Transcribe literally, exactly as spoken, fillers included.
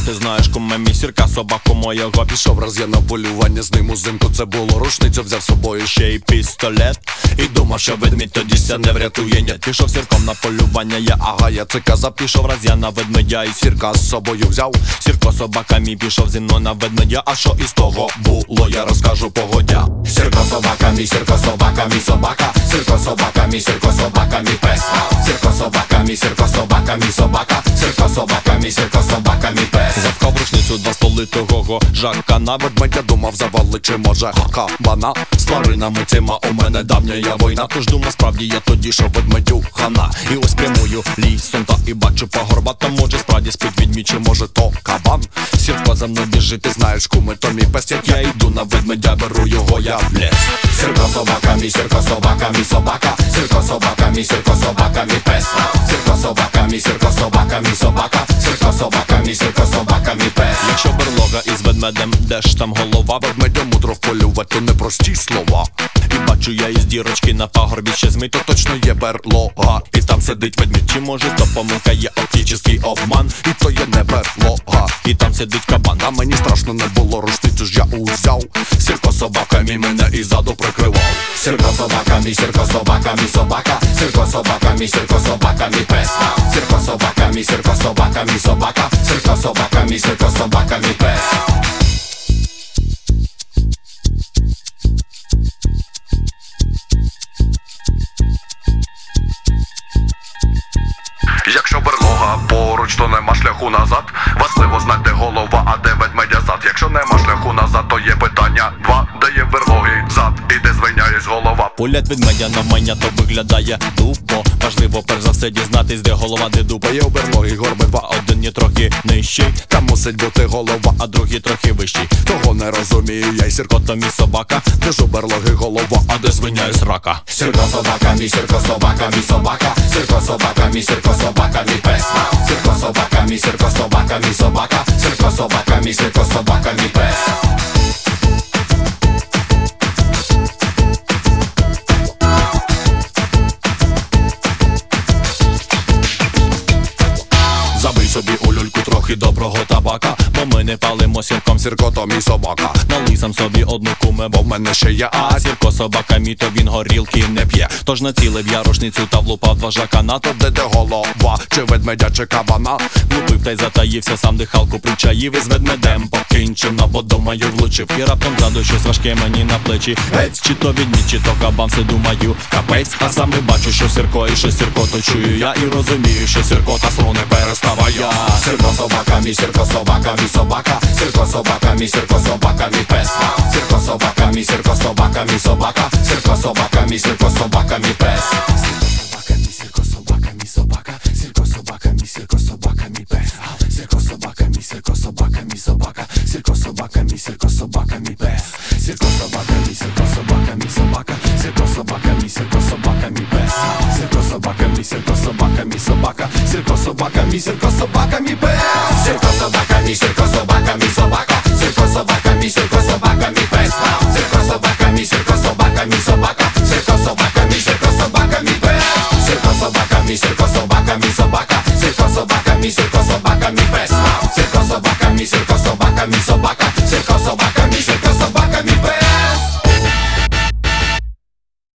ти знаєш, куме мій сірка, собаку моєго. Пішов раз я на полювання з ним узимку, це було рушницю, взяв з собою ще й пістолет. І думав, що ведмідь тоді ся не врятує. Ні, пішов сірком на полювання, я ага, я це казав. Пішов раз я на ведмедя і сірка з собою взяв. Сірко собака мій пішов зі мною на ведмедя. А що із того було, я розкажу погодя. Сірко собака мій, сірко собака мій собака. Сірко собака мій, сірко собака мій пес. Сірко собака мій, сірко собака мій собака. Сірко собака мій, сірко собака мій пес. Запхав рушницю два столитого жака на ведмедя, думав завалить, чи може кабана. З тваринами цими у мене давня я війна. Тож думав, справді я тоді, що ведмедю хана. І ось прямую лісом та і бачу пагорба. Там може справді спить відмідь, чи може то кабан. Сірко за мною біжить, ти знаєш, куми, то мій пес. Як я йду на ведмедя, беру його я в ліс. Сірко собака мій, сірко собака мій собака. Сірко собака мій, сірко собака мій пес. Сірко собака мій, сірко собака мій собака. Сірко собака мій, сірко собака мій пес. Якщо берлога із ведмедем, де ж там голова? Ведмедя мудро вполювати непрості слова. І бачу я із дірочки на пагорбі ще змить, то точно є берлога. і там сидить ведмідь. Чи може то помилка є оптичний обман? І то є не берлога. І там сидить кабан. А мені страшно не було, рушницю ж я узяв. Сірко собака мій мене і ззаду прикривав. Сірко собака мій, сірко собака мій собака. Сірко собака мій, сірко собака мій пес. Сірко собака мій, сірко собака мій собака. Сірко собака мій, сірко собака мій пес. Якщо берлога поруч, то нема шляху назад. Важливо знати, де голова, а де ведмедя зад. Якщо нема шляху назад, то є питання два. Де є берлоги зад і де звиняєсь голова. Погляд ведмедя на мене то виглядає тупо. Важливо перш за все дізнатись, де голова, де дупа. Є у берлоги горби два, один є трохи нижчий. Там мусить бути голова, а другий трохи вищий. Того не розумію я й сірко, то мій собака. Де ж у берлоги голова, а де свиня із рака. Сірко собака мій, сірко собака мій собака. Сірко собака мій, сірко собака мій пес. Сірко собака мій, сірко собака мій собака. Сірко собака мій, сірко собака мій пес. Забий собі у люльку трохи доброго табака, бо ми не палимо сірком. Сірко то мій собака. Налий сам собі одну куме, бо в мене ще є а. А сірко собака мій, то він горілки не п'є. Тож націлив я рушницю та влупав два жака на то. Де де голова, чи ведмедя, чи кабана. Влупив та й затаївся, сам дихалку причаїв. Із ведмедем покінчив, на подумаю влучив. І раптом ззаду щось важке мені на плечі. Гець, чи то відмідь, чи то кабан, все думаю, капець. А сам не бачу, що сірко, і що сірко, то чую я. І розумію, що сірко та сну не переставає. Сірко собака мій, сірко собака мій собака. Сірко собака мій, сірко собака мій пес. Сірко собака мій, сірко собака мій собака. Сірко собака мій, сірко собака мій пес. Сірко собака мій, собака мій собака. Сірко собака мій, сірко собака мій пес. Сірко собака мій, собака. Сірко собака мій, сірко собака мій пес. Сірко собака мій, сірко собака мій собака. Сірко собака мій, сірко собака мій пес. Сірко собака мій, сірко собака мій собака. Сірко собака мій, сірко собака мій пес. Сірко собака мій, сірко собака мій собака. Сірко собака мій, сірко